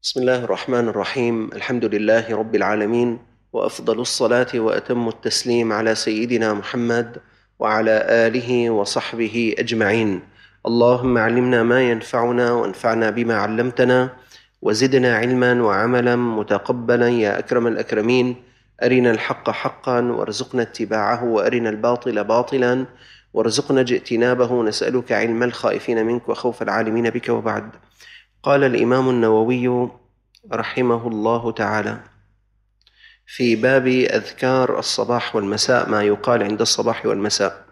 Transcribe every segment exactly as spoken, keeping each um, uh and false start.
بسم الله الرحمن الرحيم. الحمد لله رب العالمين، وأفضل الصلاة وأتم التسليم على سيدنا محمد وعلى آله وصحبه أجمعين. اللهم علمنا ما ينفعنا وانفعنا بما علمتنا وزدنا علما وعملا متقبلا يا أكرم الأكرمين. أرنا الحق حقا وارزقنا اتباعه، وأرنا الباطل باطلا وارزقنا اجتنابه. نسألك علم الخائفين منك وخوف العالمين بك. وبعد. قال الإمام النووي رحمه الله تعالى في باب أذكار الصباح والمساء، ما يقال عند الصباح والمساء،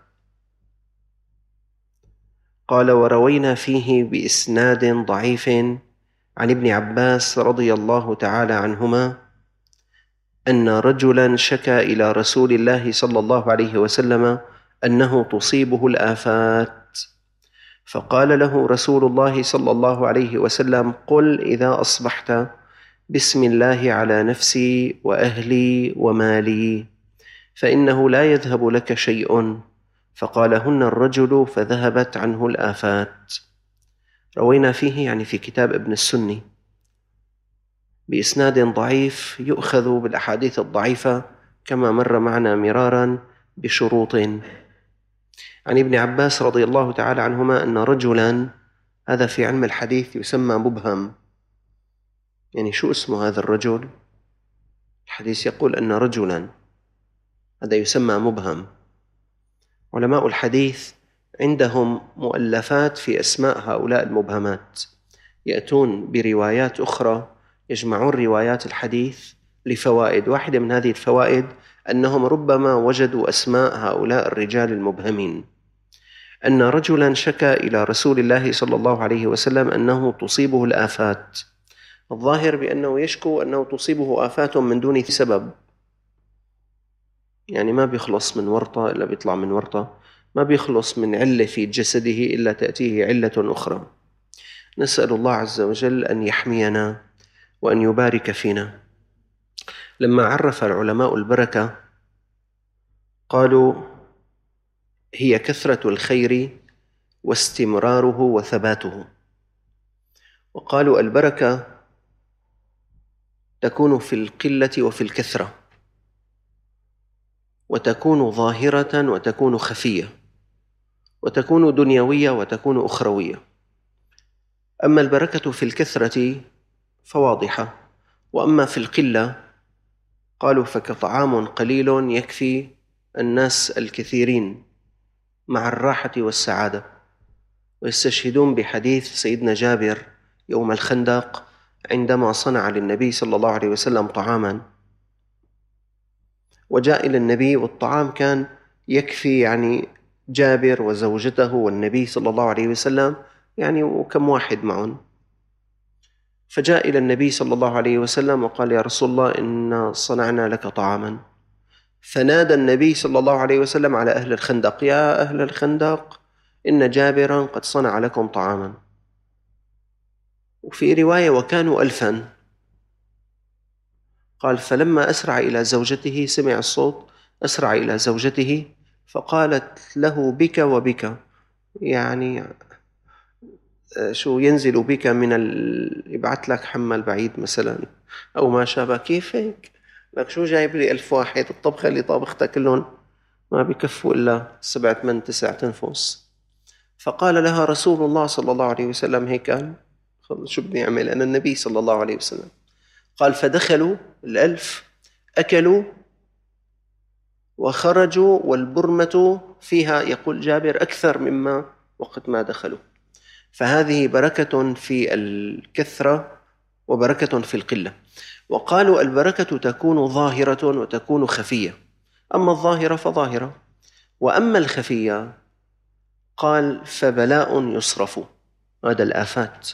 قال: وروينا فيه بإسناد ضعيف عن ابن عباس رضي الله تعالى عنهما أن رجلا شكى إلى رسول الله صلى الله عليه وسلم أنه تصيبه الآفات، فقال له رسول الله صلى الله عليه وسلم: قل إذا أصبحت بسم الله على نفسي وأهلي ومالي، فإنه لا يذهب لك شيء. فقالهن الرجل فذهبت عنه الآفات. روينا فيه يعني في كتاب ابن السني بإسناد ضعيف، يؤخذ بالأحاديث الضعيفة كما مر معنا مرارا بشروط. عن ابن عباس رضي الله تعالى عنهما أن رجلا، هذا في علم الحديث يسمى مبهم، يعني شو اسمه هذا الرجل؟ الحديث يقول أن رجلا، هذا يسمى مبهم. علماء الحديث عندهم مؤلفات في أسماء هؤلاء المبهمات، يأتون بروايات أخرى، يجمعون روايات الحديث لفوائد. واحدة من هذه الفوائد أنهم ربما وجدوا أسماء هؤلاء الرجال المبهمين. أن رجلا شكى إلى رسول الله صلى الله عليه وسلم أنه تصيبه الآفات. الظاهر بأنه يشكو أنه تصيبه آفات من دون سبب، يعني ما بيخلص من ورطة إلا بيطلع من ورطة، ما بيخلص من علة في جسده إلا تأتيه علة أخرى. نسأل الله عز وجل أن يحمينا وأن يبارك فينا. لما عرف العلماء البركة قالوا: هي كثرة الخير واستمراره وثباته. وقالوا: البركة تكون في القلة وفي الكثرة، وتكون ظاهرة وتكون خفية، وتكون دنيوية وتكون أخروية. أما البركة في الكثرة فواضحة، وأما في القلة قالوا فكطعام قليل يكفي الناس الكثيرين مع الراحة والسعادة. ويستشهدون بحديث سيدنا جابر يوم الخندق عندما صنع للنبي صلى الله عليه وسلم طعاما، وجاء إلى النبي والطعام كان يكفي يعني جابر وزوجته والنبي صلى الله عليه وسلم، يعني وكم واحد معهم. فجاء إلى النبي صلى الله عليه وسلم وقال: يا رسول الله، إنا صنعنا لك طعاما. فنادى النبي صلى الله عليه وسلم على أهل الخندق: يا أهل الخندق، إن جابرا قد صنع لكم طعاما. وفي رواية: وكانوا ألفا. قال: فلما أسرع إلى زوجته، سمع الصوت، أسرع إلى زوجته فقالت له: بك وبك، يعني شو ينزل بك من ال... يبعث لك حمل بعيد مثلا أو ما شابه. كيف هيك؟ لك شو جايب لي ألف واحد؟ الطبخة اللي طابختها كلهم ما بيكفوا إلا سبعة من تسعة تنفس. فقال لها رسول الله صلى الله عليه وسلم: هيك قال، شو بدي أعمل أنا النبي صلى الله عليه وسلم؟ قال: فدخلوا الألف، أكلوا وخرجوا، والبرمة فيها يقول جابر أكثر مما وقت ما دخلوا. فهذه بركة في الكثرة وبركة في القلة. وقالوا: البركة تكون ظاهرة وتكون خفية. أما الظاهرة فظاهرة، وأما الخفية قال فبلاء يصرف. هذا الآفات.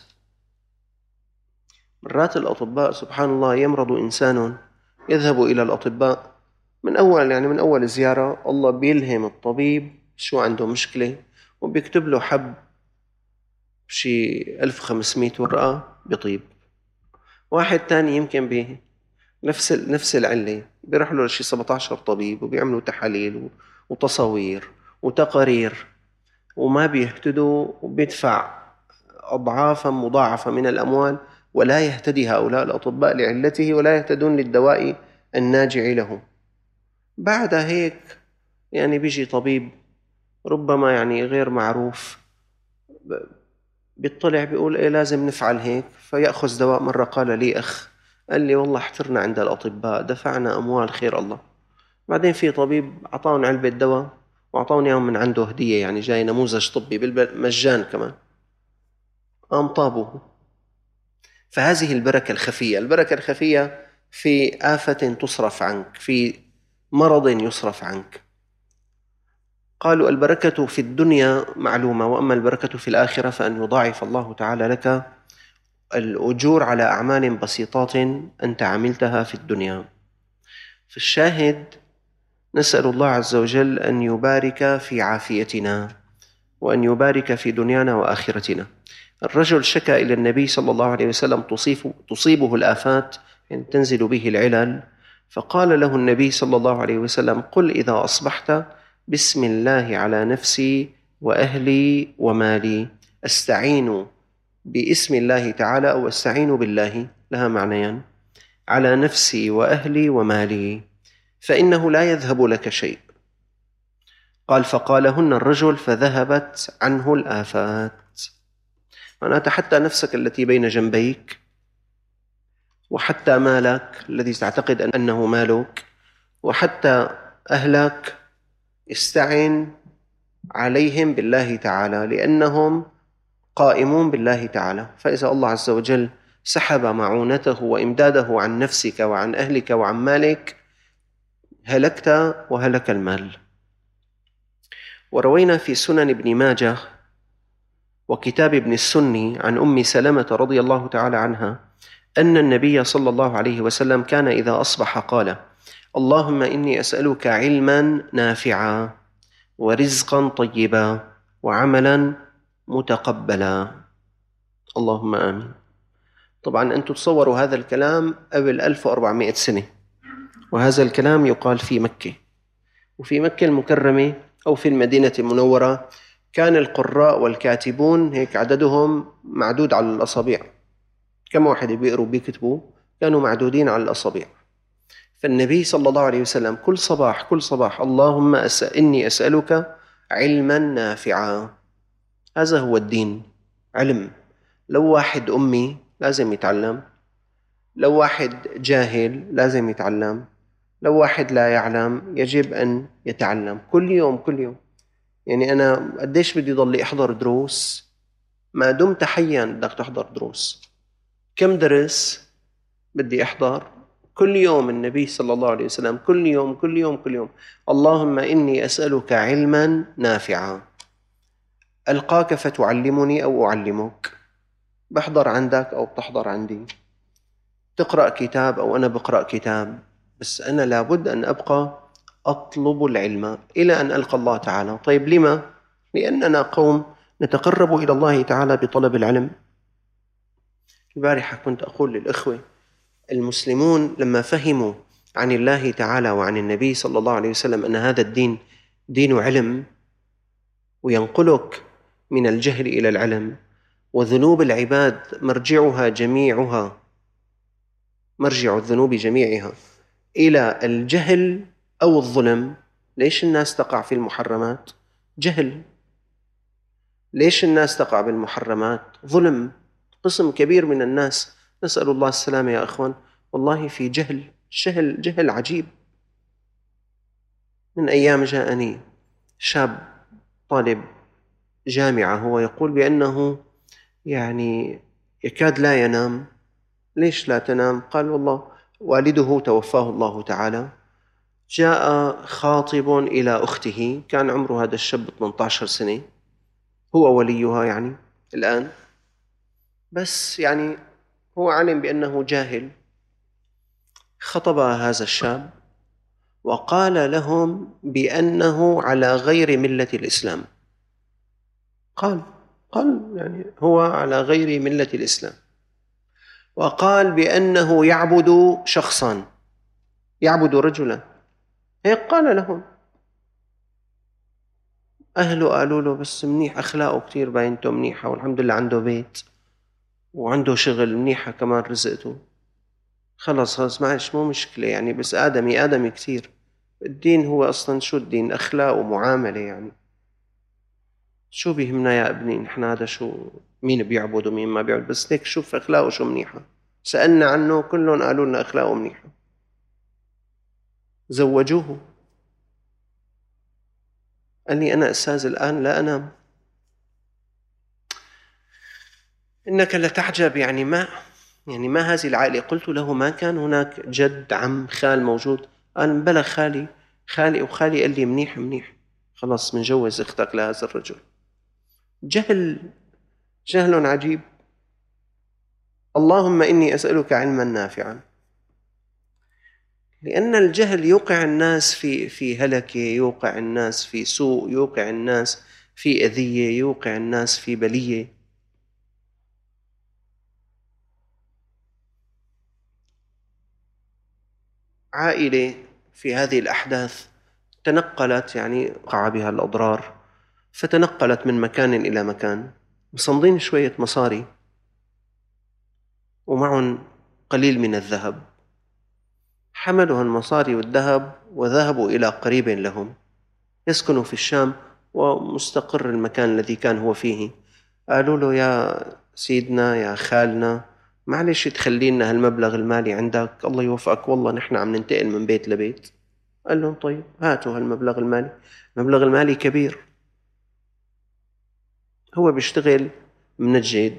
مرات الأطباء سبحان الله يمرض إنسان، يذهب إلى الأطباء من أول يعني من أول زيارة الله بيلهم الطبيب شو عنده مشكلة، وبيكتب له حب شي ألف وخمسمائة ورقة بطيب. واحد تاني يمكن بنفس نفس العلة بيروح له شي سبعة عشر طبيب، وبيعملوا تحاليل وتصاوير وتقارير، وما بيهتدوا، وبيدفع أضعافا مضاعفة من الأموال ولا يهتدي هؤلاء الأطباء لعلته ولا يهتدون للدواء الناجع له. بعد هيك يعني بيجي طبيب ربما يعني غير معروف، بيطلع بيقول إيه لازم نفعل هيك، فيأخذ دواء. مرة قال لي أخ، قال لي والله احترنا عند الأطباء، دفعنا أموال خير الله، بعدين في طبيب أعطاهم علبة دواء وأعطاهم إياهم من عنده هدية، يعني جاي نموذج طبي بالمجان كمان، قام طابوه. فهذه البركة الخفية. البركة الخفية في آفة تصرف عنك، في مرض يصرف عنك. قالوا البركة في الدنيا معلومة، وأما البركة في الآخرة فأن يضاعف الله تعالى لك الأجور على أعمال بسيطات أنت عملتها في الدنيا. في الشاهد نسأل الله عز وجل أن يبارك في عافيتنا وأن يبارك في دنيانا وآخرتنا. الرجل شكى إلى النبي صلى الله عليه وسلم تصيب تصيبه الآفات، يعني تنزل به العلل، فقال له النبي صلى الله عليه وسلم: قل إذا أصبحت بسم الله على نفسي وأهلي ومالي. أستعين باسم الله تعالى أو أستعين بالله، لها معنيان، على نفسي وأهلي ومالي، فإنه لا يذهب لك شيء. قال: فقالهن الرجل فذهبت عنه الآفات. معناتها حتى نفسك التي بين جنبيك، وحتى مالك الذي تعتقد أنه مالك، وحتى أهلك، استعن عليهم بالله تعالى، لأنهم قائمون بالله تعالى. فإذا الله عز وجل سحب معونته وإمداده عن نفسك وعن أهلك وعن مالك، هلكت وهلك المال. وروينا في سنن ابن ماجه وكتاب ابن السني عن أم سلمة رضي الله تعالى عنها أن النبي صلى الله عليه وسلم كان إذا أصبح قال: اللهم إني أسألك علما نافعا ورزقا طيبا وعملا متقبلا. اللهم آمين. طبعا أنتم تصوروا هذا الكلام قبل ألف وأربعمائة سنة، وهذا الكلام يقال في مكة، وفي مكة المكرمة أو في المدينة المنورة كان القراء والكاتبون هيك عددهم معدود على الأصابع، كم واحد بيقروا بيكتبوا كانوا معدودين على الأصابع. فالنبي صلى الله عليه وسلم كل صباح كل صباح: اللهم أس... إني أسألك علما نافعا. هذا هو الدين، علم. لو واحد أمي لازم يتعلم، لو واحد جاهل لازم يتعلم، لو واحد لا يعلم يجب أن يتعلم كل يوم كل يوم. يعني أنا قديش بدي ضلي أحضر دروس؟ ما دمت حيا بدك تحضر دروس. كم درس بدي أحضر؟ كل يوم. النبي صلى الله عليه وسلم كل يوم كل يوم كل يوم: اللهم إني أسألك علما نافعا. ألقاك فتعلمني أو أعلمك، بحضر عندك أو بتحضر عندي، تقرأ كتاب أو أنا بقرأ كتاب، بس أنا لابد أن أبقى أطلب العلم إلى أن ألقى الله تعالى. طيب لما؟ لأننا قوم نتقرب إلى الله تعالى بطلب العلم. البارحة كنت أقول للإخوة المسلمون لما فهموا عن الله تعالى وعن النبي صلى الله عليه وسلم أن هذا الدين دين علم وينقلك من الجهل إلى العلم، وذنوب العباد مرجعها جميعها مرجع الذنوب جميعها إلى الجهل أو الظلم. ليش الناس تقع في المحرمات؟ جهل. ليش الناس تقع بالمحرمات؟ ظلم. قسم كبير من الناس، نسأل الله السلامة يا أخوان، والله في جهل جهل جهل عجيب. من أيام جاءني شاب طالب جامعة، هو يقول بأنه يعني يكاد لا ينام. ليش لا تنام؟ قال والله والده توفاه الله تعالى، جاء خاطب إلى أخته، كان عمره هذا الشاب ثمانية عشر سنة، هو وليها يعني الآن، بس يعني هو علم بأنه جاهل. خطب هذا الشاب وقال لهم بأنه على غير ملة الإسلام. قال قال يعني هو على غير ملة الإسلام، وقال بأنه يعبد شخصا، يعبد رجلا. هيك قال لهم. أهله قالوا له بس منيح، أخلاقه كتير باينته منيحة والحمد لله عنده بيت، وعنده شغل منيحة كمان رزقته، خلص خلص معلش مو مشكلة يعني، بس آدمي آدمي كتير. الدين هو أصلا شو الدين؟ أخلاق ومعاملة يعني. شو بيهمنا يا ابني نحن هذا شو مين بيعبد ومين ما بيعبد، بس ليك شوف أخلاقه شو منيحة. سألنا عنه كلهم قالوا لنا أخلاقه منيحة، زوجوه. قال لي أنا أستاذ الآن لا أنام. إنك لتعجب يعني ما يعني ما هذه العائلة؟ قلت له ما كان هناك جد عم خال موجود؟ قال بلى خالي خالي وخالي قال لي منيح منيح خلص منجوز اختك لهذا الرجل. جهل جهل عجيب. اللهم إني أسألك علما نافعا، لأن الجهل يوقع الناس في في هلكة، يوقع الناس في سوء، يوقع الناس في أذية، يوقع الناس في بلية. عائلة في هذه الأحداث تنقلت، يعني وقع بها الأضرار، فتنقلت من مكان إلى مكان، مصندين شوية مصاري ومعهم قليل من الذهب. حملوا المصاري والذهب وذهبوا إلى قريب لهم يسكن في الشام ومستقر المكان الذي كان هو فيه. قالوا له يا سيدنا يا خالنا معلش تخلي لنا هالمبلغ المالي عندك، الله يوفقك والله نحن عم ننتقل من بيت لبيت. قال لهم طيب هاتوا هالمبلغ المالي. المبلغ المالي كبير، هو بيشتغل منجد.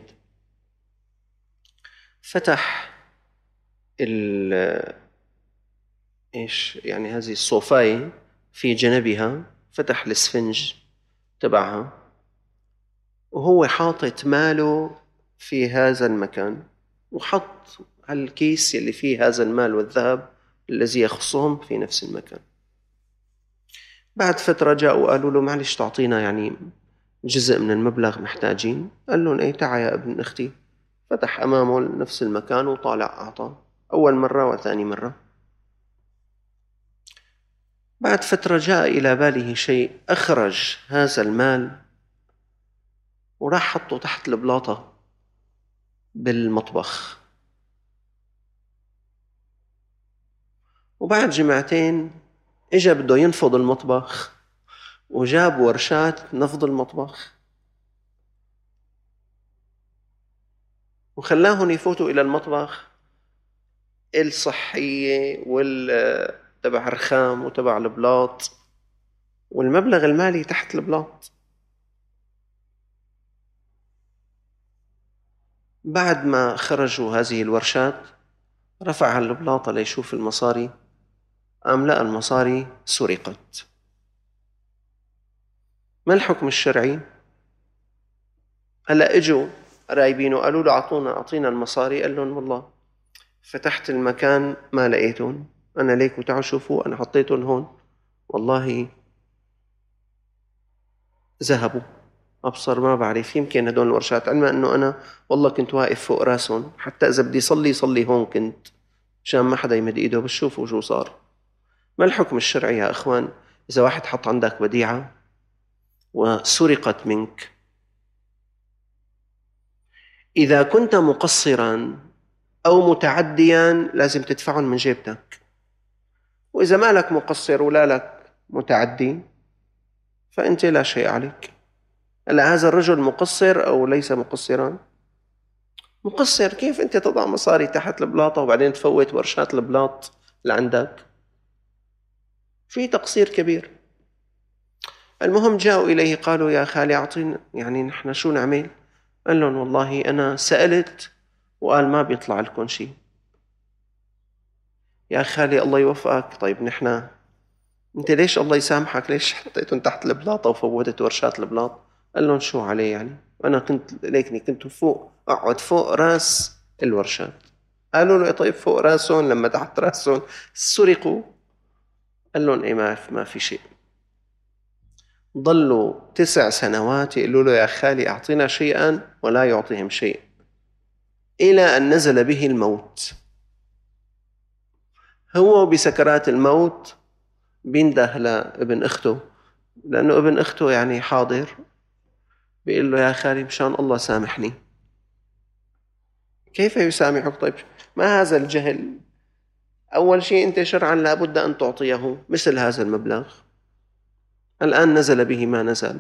فتح ال ايش يعني هذه الصوفاية في جنبها، فتح الاسفنج تبعها وهو حاطط ماله في هذا المكان، وحط هالكيس اللي فيه هذا المال والذهب الذي يخصهم في نفس المكان. بعد فترة جاءوا قالوا له معلش تعطينا يعني جزء من المبلغ محتاجين. قال لهم ايه تعا يا ابن اختي. فتح امامه نفس المكان وطالع اعطاه اول مرة وثاني مرة. بعد فترة جاء الى باله شيء، اخرج هذا المال وراح حطه تحت البلاطة بالمطبخ. وبعد جمعتين اجا بده ينفض المطبخ وجاب ورشات نفض المطبخ وخلاهم يفوتوا إلى المطبخ الصحية وال تبع الرخام وتبع البلاط، والمبلغ المالي تحت البلاط. بعد ما خرجوا هذه الورشات رفع البلاطة ليشوف المصاري، قام لقى المصاري سرقت. ما الحكم الشرعي؟ هلا اجوا قرايبينه قالوا له اعطونا اعطينا المصاري. قال لهم والله فتحت المكان ما لقيتهم، انا ليك وتعالوا شوفوا انا حطيتهم هون، والله ذهبوا. ابصر ما بعرف يمكن هدول الورشات، علما انه انا والله كنت واقف فوق راسهم، حتى اذا بدي صلي صلي هون كنت عشان ما حدا يمد ايده. بس شوفوا شو صار. ما الحكم الشرعي يا اخوان اذا واحد حط عندك وديعة وسرقت منك؟ إذا كنت مقصراً أو متعدياً لازم تدفعهم من جيبتك، وإذا ما لك مقصر ولا لك متعدي فأنت لا شيء عليك. هلا هذا الرجل مقصر أو ليس مقصراً؟ مقصر. كيف أنت تضع مصاري تحت البلاطة وبعدين تفوت ورشات البلاط لعندك؟ في تقصير كبير. المهم جاءوا إليه قالوا يا خالي أعطينا يعني نحن شو نعمل؟ قال لهم والله أنا سألت وقال ما بيطلع لكم شيء. يا خالي الله يوفقك، طيب نحن انت ليش الله يسامحك ليش حطيتهم تحت البلاطة وفوتت ورشات البلاط؟ قال لهم شو عليه يعني، انا كنت ليكني كنت فوق اقعد فوق راس الورشات. قالوا له طيب فوق راسهم لما تحت راسهم سرقوا؟ قال لهم ايه ما في ما في شيء. ضلوا تسع سنوات يقولوا له يا خالي اعطينا شيئا ولا يعطيهم شيء، الى ان نزل به الموت. هو بسكرات الموت بينده لابن اخته، لانه ابن اخته يعني حاضر، بيقول له يا خالي مشان الله سامحني. كيف يسامحك؟ طيب ما هذا الجهل؟ أول شيء أنت شرعا لابد أن تعطيه مثل هذا المبلغ، الآن نزل به ما نزل.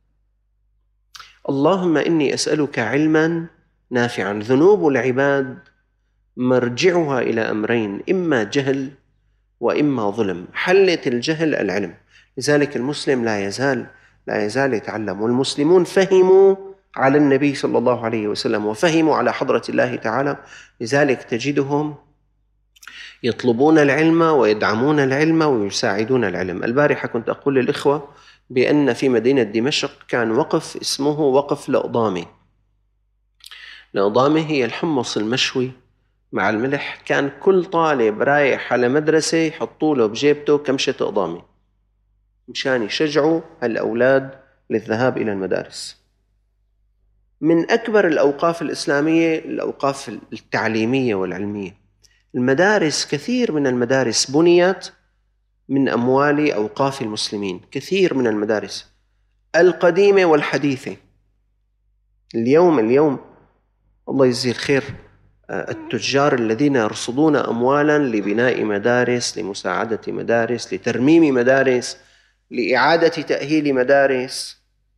اللهم إني أسألك علما نافعا. ذنوب العباد مرجعها إلى أمرين، إما جهل وإما ظلم. حلة الجهل العلم، لذلك المسلم لا يزال لا يزال يتعلم. والمسلمون فهموا على النبي صلى الله عليه وسلم وفهموا على حضرة الله تعالى، لذلك تجدهم يطلبون العلم ويدعمون العلم ويساعدون العلم. البارحة كنت أقول للإخوة بأن في مدينة دمشق كان وقف اسمه وقف لأضامي. لأضامي هي الحمص المشوي مع الملح. كان كل طالب رايح على مدرسة يحطوا له بجيبته كمشة أضامي مشان يشجعوا الأولاد للذهاب إلى المدارس. من أكبر الأوقاف الإسلامية الأوقاف التعليمية والعلمية. المدارس، كثير من المدارس بنيت من أموال أوقاف المسلمين، كثير من المدارس القديمة والحديثة. اليوم اليوم الله يجزيه الخير التجار الذين يرصدون أموالا لبناء مدارس، لمساعدة مدارس، لترميم مدارس، لإعادة تأهيل مدارس.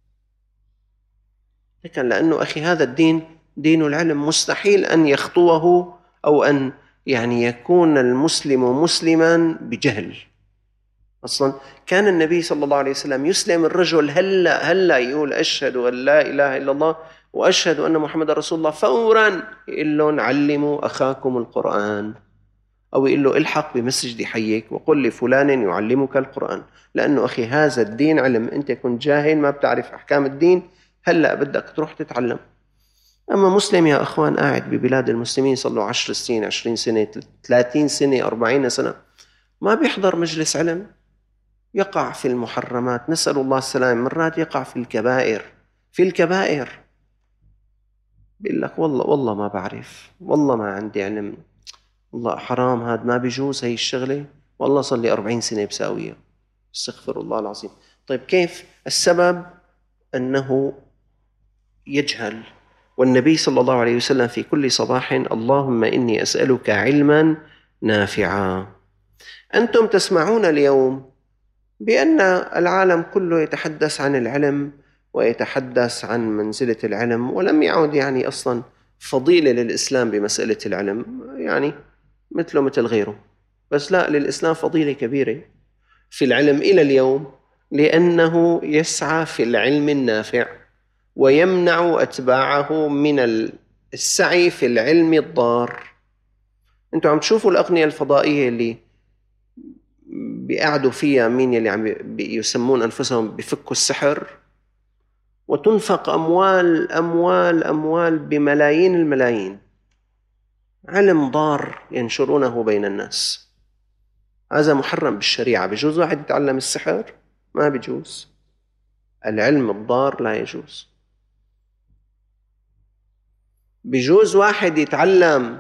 لكن لأنه أخي هذا الدين دين العلم، مستحيل أن يخطوه أو أن يعني يكون المسلم مسلما بجهل. أصلا كان النبي صلى الله عليه وسلم يسلم الرجل هلا هلا يقول أشهد أن لا إله إلا الله وأشهد أن محمد رسول الله، فورا يقول لهم علموا أخاكم القرآن، أو يقول له الحق بمسجد حيك وقل لفلان يعلمك القرآن. لأنه أخي هذا الدين علم. أنت كنت جاهل ما بتعرف أحكام الدين، هلأ بدك تروح تتعلم. أما مسلم يا أخوان قاعد ببلاد المسلمين صلوا عشر سنين، عشرين سنة، ثلاثين سنة، أربعين سنة، ما بيحضر مجلس علم، يقع في المحرمات، نسأل الله السلامة، مرات يقع في الكبائر في الكبائر بيقول لك والله والله ما بعرف، والله ما عندي علم، والله حرام هذا، ما بيجوز هي الشغلة، والله صار لي أربعين سنة بساويها، استغفر الله العظيم. طيب كيف؟ السبب أنه يجهل. والنبي صلى الله عليه وسلم في كل صباح اللهم إني أسألك علما نافعا. أنتم تسمعون اليوم بأن العالم كله يتحدث عن العلم ويتحدث عن منزلة العلم، ولم يعد يعني أصلا فضيلة للإسلام بمسألة العلم، يعني مثله مثل غيره. بس لا، للإسلام فضيلة كبيرة في العلم إلى اليوم، لأنه يسعى في العلم النافع ويمنع أتباعه من السعي في العلم الضار. أنتم عم تشوفوا الأغنية الفضائية اللي بيقعدوا فيها مين اللي عم يسمون أنفسهم بفكوا السحر، وتنفق أموال أموال أموال بملايين الملايين، علم ضار ينشرونه بين الناس. هذا محرم بالشريعة. بيجوز واحد يتعلم السحر؟ ما بيجوز. العلم الضار لا يجوز. بيجوز واحد يتعلم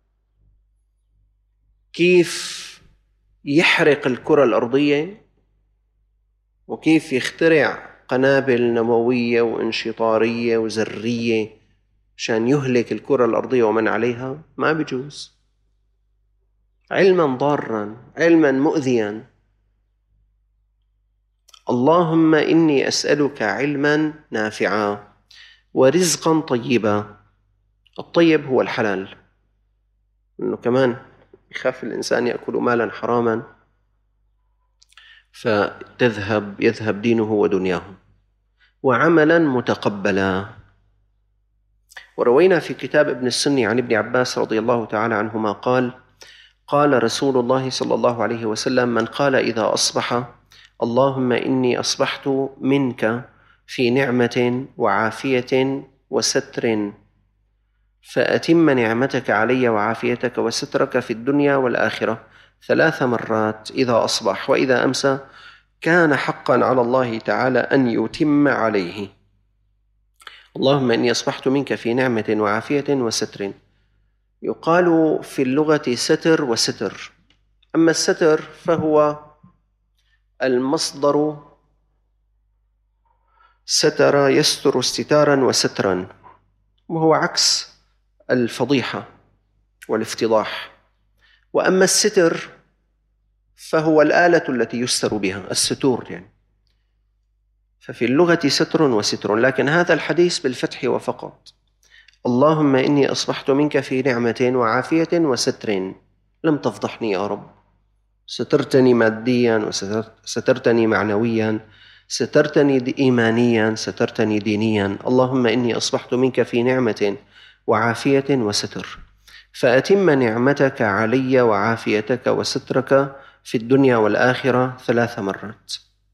كيف يحرق الكرة الأرضية وكيف يخترع قنابل نووية وانشطارية وذرية عشان يهلك الكرة الأرضية ومن عليها؟ ما بيجوز. علما ضارا، علما مؤذيا. اللهم إني أسألك علما نافعا ورزقا طيبا. الطيب هو الحلال، إنه كمان يخاف الإنسان يأكل مالا حراما فتذهب يذهب دينه ودنياه. وعملا متقبلا. وروينا في كتاب ابن السني عن ابن عباس رضي الله تعالى عنهما قال: قال رسول الله صلى الله عليه وسلم: من قال إذا أصبح اللهم إني أصبحت منك في نعمة وعافية وستر، فأتم نعمتك علي وعافيتك وسترك في الدنيا والآخرة ثلاث مرات إذا أصبح، وإذا أمسى كان حقا على الله تعالى أن يتم عليه. اللهم إني أصبحت منك في نعمة وعافية وستر. يقال في اللغة ستر وستر. أما الستر فهو المصدر ستر يستر استتارا وسترا، وهو عكس الفضيحة والافتضاح. وأما الستر فهو الآلة التي يستر بها، الستور يعني. ففي اللغة ستر وستر، لكن هذا الحديث بالفتح وفقط. اللهم إني أصبحت منك في نعمة وعافية وستر، لم تفضحني يا رب، سترتني ماديا وسترتني معنويا، سترتني إيمانيا، سترتني دينيا. اللهم إني أصبحت منك في نعمة وعافية وستر، فأتم نعمتك علي وعافيتك وسترك في الدنيا والآخرة ثلاث مرات.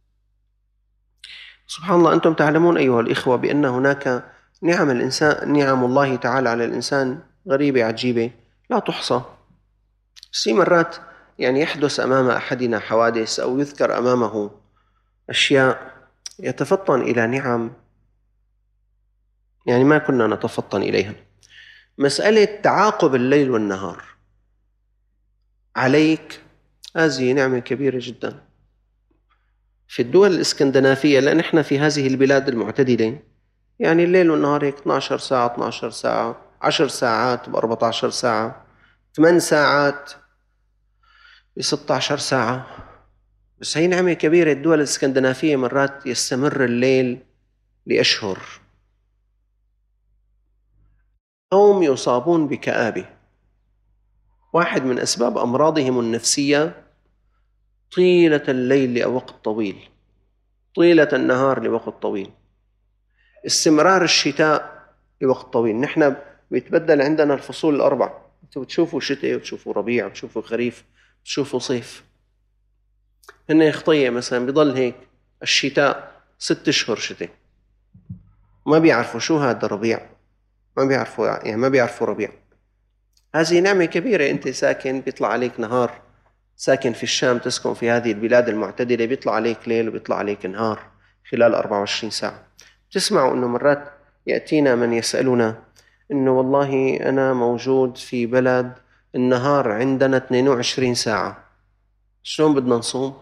سبحان الله، أنتم تعلمون أيها الإخوة بأن هناك نعم الإنسان، نعم الله تعالى على الإنسان غريبة عجيبة لا تحصى. بس في مرات يعني يحدث أمام أحدنا حوادث أو يذكر أمامه أشياء يتفطن إلى نعم يعني ما كنا نتفطن إليها. مسألة تعاقب الليل والنهار عليك هذه نعمة كبيرة جدا. في الدول الإسكندنافية، لأن إحنا في هذه البلاد المعتدلة يعني الليل والنهار هيك اثنتي عشرة ساعة اثنتي عشرة ساعة، عشر ساعات ب أربعة عشر ساعة، ثمان ساعات ب ستة عشر ساعة. بس هي نعمة كبيرة. الدول الإسكندنافية مرات يستمر الليل لأشهر. قوم يصابون بكآبة، واحد من أسباب أمراضهم النفسية طيلة الليل لوقت طويل، طيلة النهار لوقت طويل، استمرار الشتاء لوقت طويل. نحن بيتبدل عندنا الفصول الأربع، أنتوا بتشوفوا شتاء وتشوفوا ربيع وتشوفوا خريف وتشوفوا صيف. هن خطية مثلا بيضل هيك الشتاء ست أشهر شتاء، ما بيعرفوا شو هذا ربيع، ما بيعرفوا يعني ما بيعرفوا ربيع. هذه نعمة كبيرة. أنت ساكن بيطلع عليك نهار، ساكن في الشام تسكن في هذه البلاد المعتدلة، بيطلع عليك ليل وبيطلع عليك نهار خلال أربعة وعشرين ساعة. تسمعوا أنه مرات يأتينا من يسألنا أنه والله أنا موجود في بلد النهار عندنا اثنين وعشرين ساعة، شلون بدنا نصوم؟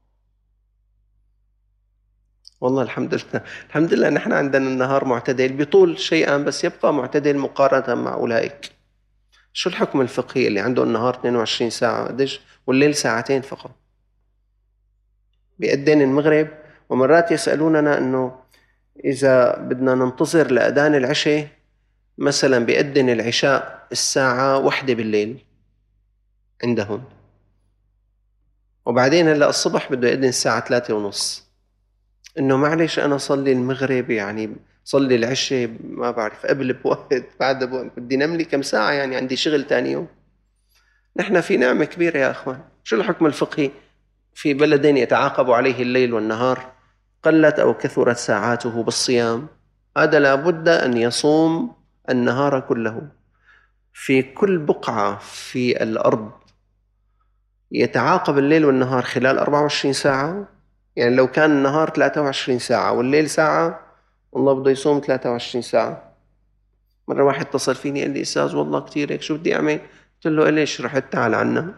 والله الحمد لله، الحمد لله نحن عندنا النهار معتدل بطول شيئا بس يبقى معتدل مقارنة مع أولئك. شو الحكم الفقهي اللي عنده النهار اثنين وعشرين ساعة قديش والليل ساعتين فقط؟ بيأذن المغرب. ومرات يسألوننا أنه إذا بدنا ننتظر لأذان العشاء، مثلا بيأذن العشاء الساعة واحدة بالليل عندهم، وبعدين هلا الصبح بده يأذن الساعة ثلاثة ونص، إنه معلش أنا صلي المغرب يعني صلي العشاء ما بعرف قبل بوقت بعد بوقت، بدي نملي كم ساعة يعني عندي شغل تاني يوم. نحن في نعمة كبيرة يا أخوان. شو الحكم الفقهي في بلدين يتعاقب عليه الليل والنهار، قلت أو كثرت ساعاته بالصيام؟ هذا لابد أن يصوم النهار كله. في كل بقعة في الأرض يتعاقب الليل والنهار خلال أربعة وعشرين ساعة، يعني لو كان النهار ثلاثة وعشرين ساعة والليل ساعة، والله بده يصوم ثلاثة وعشرين ساعة. مرة واحد اتصل فيني قال لي أستاذ والله كتير هيك شو بدي أعمل؟ قلت له ليش؟ رحت تعال عنا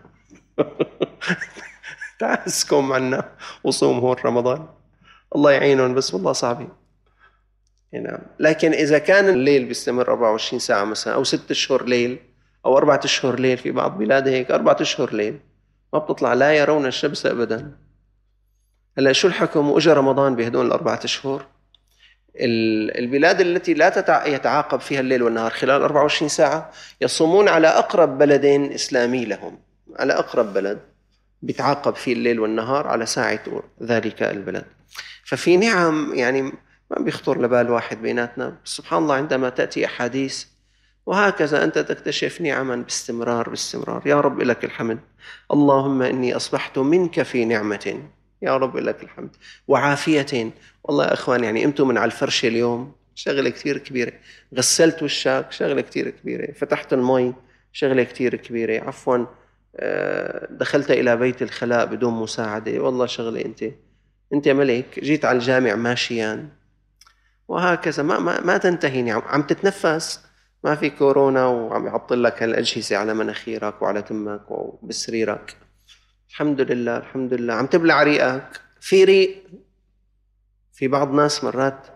تعال اسكم عنا وصوم هون رمضان. الله يعينهم، بس والله صعبة. نعم. لكن إذا كان الليل بيستمر أربعة وعشرين ساعة مثلا، أو ستة أشهر ليل أو أربعة أشهر ليل، في بعض بلاد هيك أربعة أشهر ليل ما بتطلع، لا يرون الشمس أبدا. هلا شو الحكم وإجا رمضان بهدول الأربعة أشهر؟ البلاد التي لا يتعاقب فيها الليل والنهار خلال أربعة وعشرين ساعة يصومون على أقرب بلد إسلامي لهم، على أقرب بلد بيتعاقب فيه الليل والنهار على ساعة ذلك البلد. ففي نعم يعني ما بيخطر لبال واحد بيناتنا. سبحان الله عندما تأتي أحاديث وهكذا أنت تكتشف نعما باستمرار باستمرار. يا رب لك الحمد. اللهم إني أصبحت منك في نعمة، يا رب لك الحمد، وعافية. والله يا أخوان يعني قمتوا من على الفرشة اليوم شغلة كتير كبيرة، غسلت وشك شغلة كتير كبيرة، فتحت المي شغلة كتير كبيرة، عفوا دخلت إلى بيت الخلاء بدون مساعدة، والله شغلة. أنت أنت ملك، جيت على الجامع ماشيا، وهكذا ما ما, ما تنتهي نعم. عم تتنفس، ما في كورونا وعم يعطل لك هالأجهزة على مناخيرك وعلى تمك وبسريرك. الحمد لله الحمد لله. عم تبلع ريقك، في ريق. في بعض ناس مرات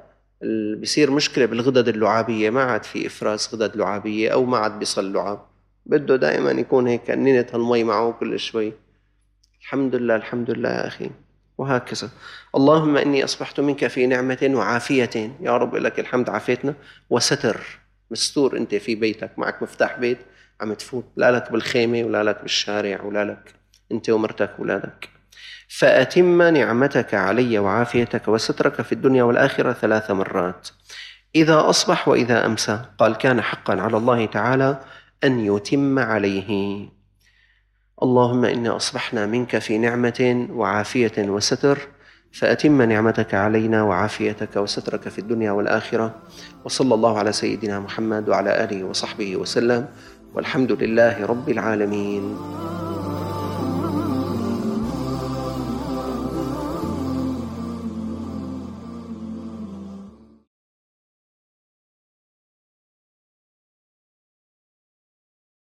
بيصير مشكلة بالغدد اللعابية، ما عاد في إفراز غدد لعابية أو ما عاد بيصل لعاب، بده دائما يكون هيك نينة هالمي معه كل شوي. الحمد لله الحمد لله يا أخي. وهكذا. اللهم إني أصبحت منك في نعمة وعافية، يا رب لك الحمد عافيتنا، وستر، مستور أنت في بيتك، معك مفتاح بيت عم تفوت، لا لك بالخيمة ولا لك بالشارع ولا لك أنت ومرتك وولادك. فأتم نعمتك علي وعافيتك وسترك في الدنيا والآخرة ثلاث مرات، إذا أصبح وإذا أمسى. قال كان حقا على الله تعالى أن يتم عليه. اللهم إنا أصبحنا منك في نعمة وعافية وستر، فأتم نعمتك علينا وعافيتك وسترك في الدنيا والآخرة. وصلى الله على سيدنا محمد وعلى آله وصحبه وسلم، والحمد لله رب العالمين.